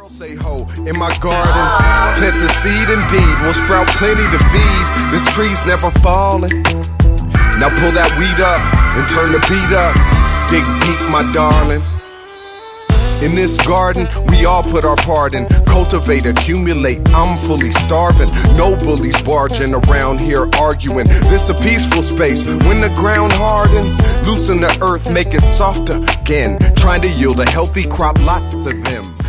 Say ho in my garden, plant the seed indeed, will sprout plenty to feed. This tree's never falling. Now pull that weed up and turn the beat up. Dig deep, my darling. In this garden, we all put our part in. Cultivate, accumulate, I'm fully starving. No bullies barging around here arguing. This a peaceful space. When the ground hardens, loosen the earth, make it softer again. Trying to yield a healthy crop, lots of them.